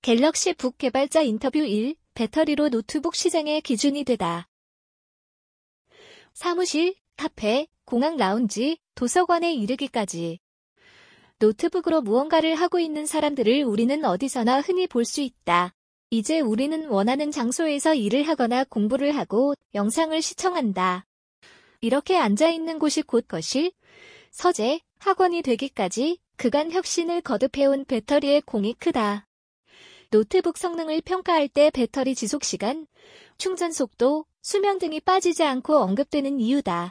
갤럭시 북 개발자 인터뷰 1. 배터리로 노트북 시장의 기준이 되다. 사무실, 카페, 공항 라운지, 도서관에 이르기까지. 노트북으로 무언가를 하고 있는 사람들을 우리는 어디서나 흔히 볼 수 있다. 이제 우리는 원하는 장소에서 일을 하거나 공부를 하고 영상을 시청한다. 이렇게 앉아있는 곳이 곧 거실, 서재, 학원이 되기까지 그간 혁신을 거듭해온 배터리의 공이 크다. 노트북 성능을 평가할 때 배터리 지속시간, 충전 속도, 수명 등이 빠지지 않고 언급되는 이유다.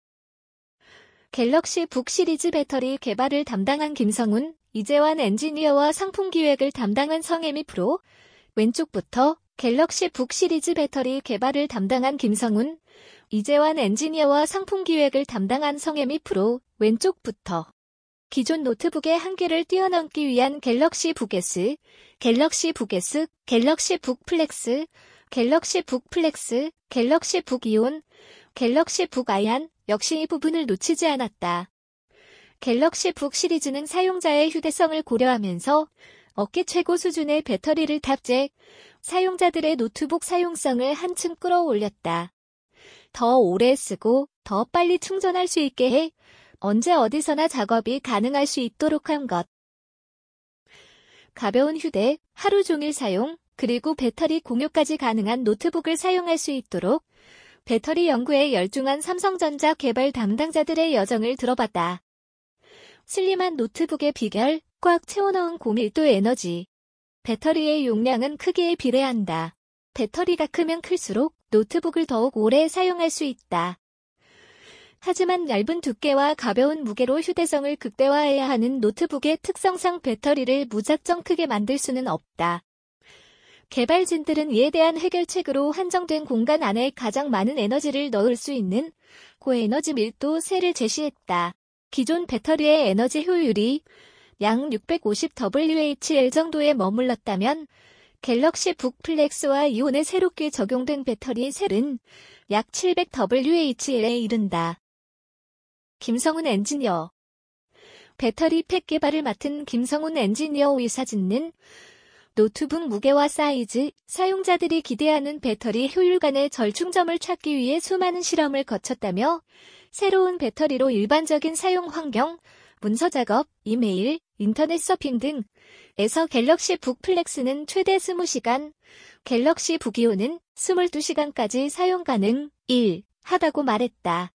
갤럭시 북 시리즈 배터리 개발을 담당한 김성훈, 이재환 엔지니어와 상품 기획을 담당한 성혜미 프로, 왼쪽부터 갤럭시 북 시리즈 배터리 개발을 담당한 김성훈, 이재환 엔지니어와 상품 기획을 담당한 성혜미 프로, 왼쪽부터 기존 노트북의 한계를 뛰어넘기 위한 갤럭시 북 S, 갤럭시 북 S, 갤럭시 북 플렉스, 갤럭시 북 플렉스, 갤럭시 북 이온, 갤럭시 북 아이안 역시 이 부분을 놓치지 않았다. 갤럭시 북 시리즈는 사용자의 휴대성을 고려하면서 업계 최고 수준의 배터리를 탑재, 사용자들의 노트북 사용성을 한층 끌어올렸다. 더 오래 쓰고 더 빨리 충전할 수 있게 해 언제 어디서나 작업이 가능할 수 있도록 한 것. 가벼운 휴대, 하루 종일 사용, 그리고 배터리 공유까지 가능한 노트북을 사용할 수 있도록 배터리 연구에 열중한 삼성전자 개발 담당자들의 여정을 들어봤다. 슬림한 노트북의 비결, 꽉 채워넣은 고밀도 에너지. 배터리의 용량은 크기에 비례한다. 배터리가 크면 클수록 노트북을 더욱 오래 사용할 수 있다. 하지만 얇은 두께와 가벼운 무게로 휴대성을 극대화해야 하는 노트북의 특성상 배터리를 무작정 크게 만들 수는 없다. 개발진들은 이에 대한 해결책으로 한정된 공간 안에 가장 많은 에너지를 넣을 수 있는 고에너지 밀도 셀을 제시했다. 기존 배터리의 에너지 효율이 약 650Wh 정도에 머물렀다면 갤럭시 북 플렉스와 이온에 새롭게 적용된 배터리 셀은 약 700Wh에 이른다. 김성훈 엔지니어. 배터리 팩 개발을 맡은 김성훈 엔지니어 이 사진은 노트북 무게와 사이즈, 사용자들이 기대하는 배터리 효율 간의 절충점을 찾기 위해 수많은 실험을 거쳤다며 새로운 배터리로 일반적인 사용 환경, 문서 작업, 이메일, 인터넷 서핑 등에서 갤럭시 북 플렉스는 최대 20시간, 갤럭시 북 이온은 22시간까지 사용 가능, 하다고 말했다.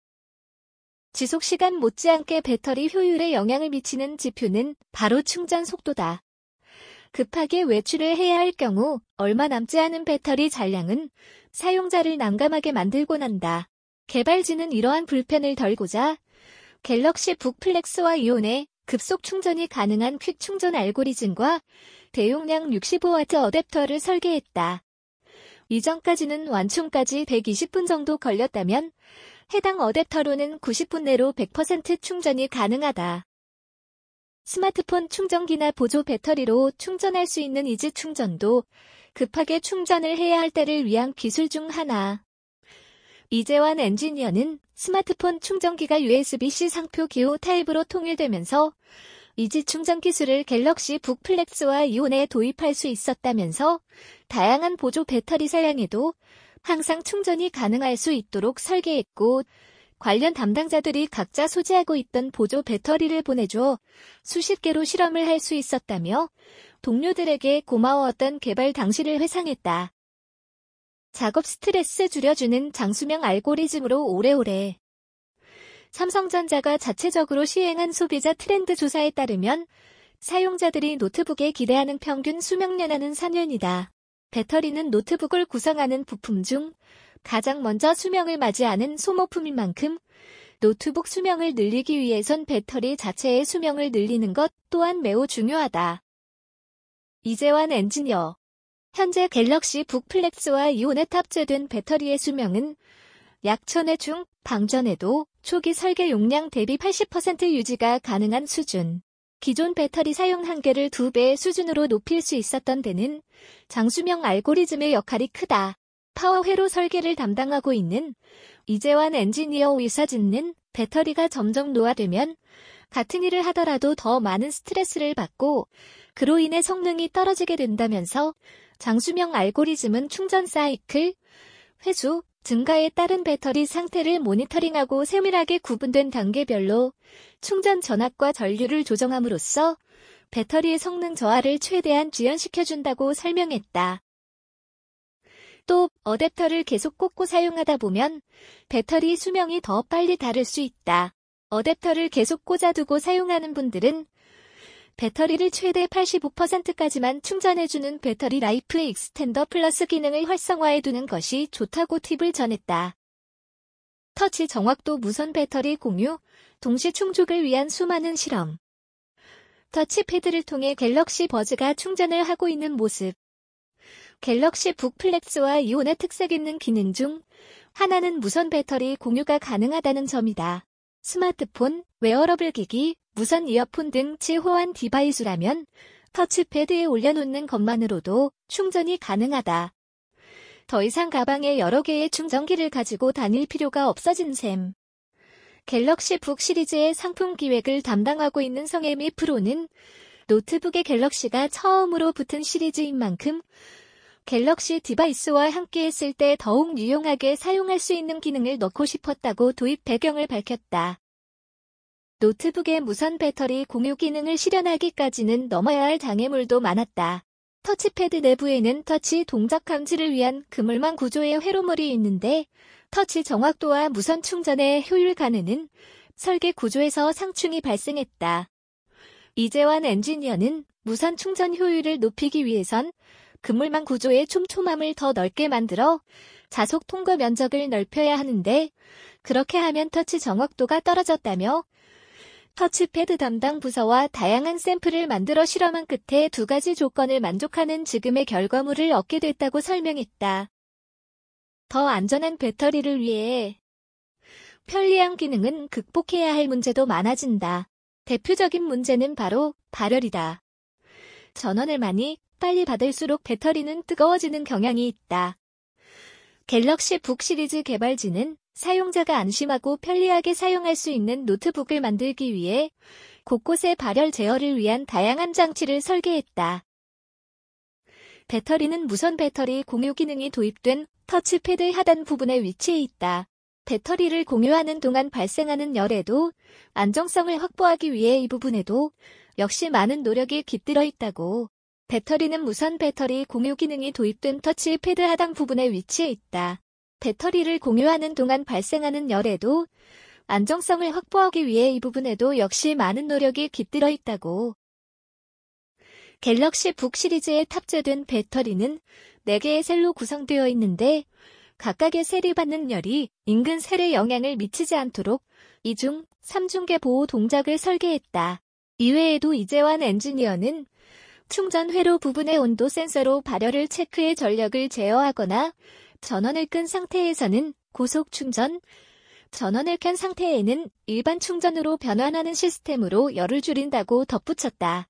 지속시간 못지않게 배터리 효율에 영향을 미치는 지표는 바로 충전 속도다. 급하게 외출을 해야 할 경우 얼마 남지 않은 배터리 잔량은 사용자를 난감하게 만들곤 한다. 개발진은 이러한 불편을 덜고자 갤럭시 북 플렉스와 이온에 급속 충전이 가능한 퀵 충전 알고리즘과 대용량 65W 어댑터를 설계했다. 이전까지는 완충까지 120분 정도 걸렸다면 해당 어댑터로는 90분 내로 100% 충전이 가능하다. 스마트폰 충전기나 보조 배터리로 충전할 수 있는 이지 충전도 급하게 충전을 해야 할 때를 위한 기술 중 하나. 이재환 엔지니어는 스마트폰 충전기가 USB-C 상표 기호 타입으로 통일되면서 이지 충전 기술을 갤럭시 북 플렉스와 이온에 도입할 수 있었다면서 다양한 보조 배터리 사양에도 항상 충전이 가능할 수 있도록 설계했고 관련 담당자들이 각자 소지하고 있던 보조 배터리를 보내줘 수십 개로 실험을 할 수 있었다며 동료들에게 고마워했던 개발 당시를 회상했다. 작업 스트레스 줄여주는 장수명 알고리즘으로 오래오래. 삼성전자가 자체적으로 시행한 소비자 트렌드 조사에 따르면 사용자들이 노트북에 기대하는 평균 수명연한은 4년이다. 배터리는 노트북을 구성하는 부품 중 가장 먼저 수명을 맞이하는 소모품인 만큼 노트북 수명을 늘리기 위해선 배터리 자체의 수명을 늘리는 것 또한 매우 중요하다. 이재환 엔지니어. 현재 갤럭시 북 플렉스와 이온에 탑재된 배터리의 수명은 약 1000회 중 방전에도 초기 설계 용량 대비 80% 유지가 가능한 수준. 기존 배터리 사용 한계를 2배의 수준으로 높일 수 있었던 데는 장수명 알고리즘의 역할이 크다. 파워회로 설계를 담당하고 있는 이재환 엔지니어 의사진는 배터리가 점점 노화되면 같은 일을 하더라도 더 많은 스트레스를 받고 그로 인해 성능이 떨어지게 된다면서 장수명 알고리즘은 충전 사이클, 회수, 증가에 따른 배터리 상태를 모니터링하고 세밀하게 구분된 단계별로 충전 전압과 전류를 조정함으로써 배터리의 성능 저하를 최대한 지연시켜준다고 설명했다. 또 어댑터를 계속 꽂고 사용하다 보면 배터리 수명이 더 빨리 닳을 수 있다. 어댑터를 계속 꽂아두고 사용하는 분들은 배터리를 최대 85%까지만 충전해주는 배터리 라이프 익스텐더 플러스 기능을 활성화해두는 것이 좋다고 팁을 전했다. 터치 정확도 무선 배터리 공유, 동시 충족을 위한 수많은 실험. 터치패드를 통해 갤럭시 버즈가 충전을 하고 있는 모습. 갤럭시 북 플렉스와 이온의 특색 있는 기능 중 하나는 무선 배터리 공유가 가능하다는 점이다. 스마트폰, 웨어러블 기기, 무선 이어폰 등 치호환 디바이스라면 터치패드에 올려놓는 것만으로도 충전이 가능하다. 더 이상 가방에 여러 개의 충전기를 가지고 다닐 필요가 없어진 셈. 갤럭시 북 시리즈의 상품 기획을 담당하고 있는 성혜미 프로는 노트북에 갤럭시가 처음으로 붙은 시리즈인 만큼 갤럭시 디바이스와 함께 했을 때 더욱 유용하게 사용할 수 있는 기능을 넣고 싶었다고 도입 배경을 밝혔다. 노트북의 무선 배터리 공유 기능을 실현하기까지는 넘어야 할 장애물도 많았다. 터치패드 내부에는 터치 동작 감지를 위한 그물망 구조의 회로물이 있는데 터치 정확도와 무선 충전의 효율 감에는 설계 구조에서 상충이 발생했다. 이재환 엔지니어는 무선 충전 효율을 높이기 위해선 그물망 구조의 촘촘함을 더 넓게 만들어 자속 통과 면적을 넓혀야 하는데 그렇게 하면 터치 정확도가 떨어졌다며 터치패드 담당 부서와 다양한 샘플을 만들어 실험한 끝에 두 가지 조건을 만족하는 지금의 결과물을 얻게 됐다고 설명했다. 더 안전한 배터리를 위해 편리한 기능은 극복해야 할 문제도 많아진다. 대표적인 문제는 바로 발열이다. 전원을 많이 빨리 받을수록 배터리는 뜨거워지는 경향이 있다. 갤럭시 북 시리즈 개발진은 사용자가 안심하고 편리하게 사용할 수 있는 노트북을 만들기 위해 곳곳에 발열 제어를 위한 다양한 장치를 설계했다. 배터리는 무선 배터리 공유 기능이 도입된 터치패드 하단 부분에 위치해 있다. 배터리를 공유하는 동안 발생하는 열에도 안정성을 확보하기 위해 이 부분에도 역시 많은 노력이 깃들어 있다고. 배터리는 무선 배터리 공유 기능이 도입된 터치패드 하단 부분에 위치해 있다. 배터리를 공유하는 동안 발생하는 열에도 안정성을 확보하기 위해 이 부분에도 역시 많은 노력이 깃들어 있다고. 갤럭시 북 시리즈에 탑재된 배터리는 4개의 셀로 구성되어 있는데 각각의 셀이 받는 열이 인근 셀에 영향을 미치지 않도록 2중, 3중계 보호 동작을 설계했다. 이외에도 이재환 엔지니어는 충전 회로 부분의 온도 센서로 발열을 체크해 전력을 제어하거나 전원을 끈 상태에서는 고속 충전, 전원을 켠 상태에는 일반 충전으로 변환하는 시스템으로 열을 줄인다고 덧붙였다.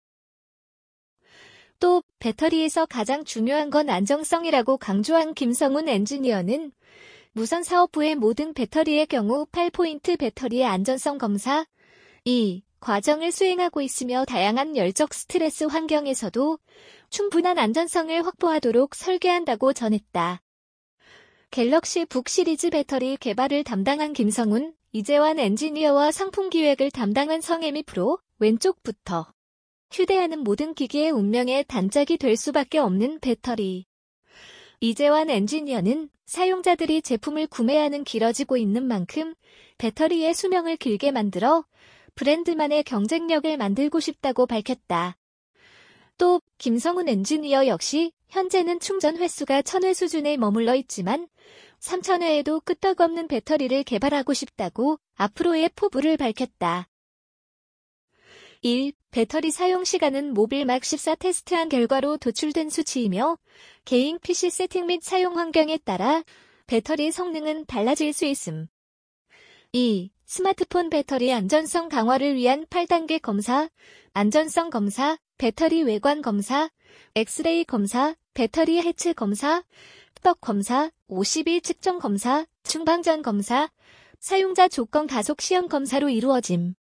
또 배터리에서 가장 중요한 건 안정성이라고 강조한 김성훈 엔지니어는 무선 사업부의 모든 배터리의 경우 8포인트 배터리의 안전성 검사, 과정을 수행하고 있으며 다양한 열적 스트레스 환경에서도 충분한 안전성을 확보하도록 설계한다고 전했다. 갤럭시 북 시리즈 배터리 개발을 담당한 김성훈, 이재환 엔지니어와 상품 기획을 담당한 성혜미 프로, 왼쪽부터 휴대하는 모든 기기의 운명의 단짝이 될 수밖에 없는 배터리. 이재환 엔지니어는 사용자들이 제품을 구매하는 길어지고 있는 만큼 배터리의 수명을 길게 만들어 브랜드만의 경쟁력을 만들고 싶다고 밝혔다. 또 김성훈 엔지니어 역시 현재는 충전 횟수가 1000회 수준에 머물러 있지만 3000회에도 끄떡없는 배터리를 개발하고 싶다고 앞으로의 포부를 밝혔다. 1. 배터리 사용 시간은 모빌 막 14 테스트한 결과로 도출된 수치이며 개인 PC 세팅 및 사용 환경에 따라 배터리 성능은 달라질 수 있음. 2. 스마트폰 배터리 안전성 강화를 위한 8단계 검사, 안전성 검사, 배터리 외관 검사, 엑스레이 검사, 배터리 해체 검사, 떡 검사, 52 측정 검사, 충방전 검사, 사용자 조건 가속 시험 검사로 이루어짐.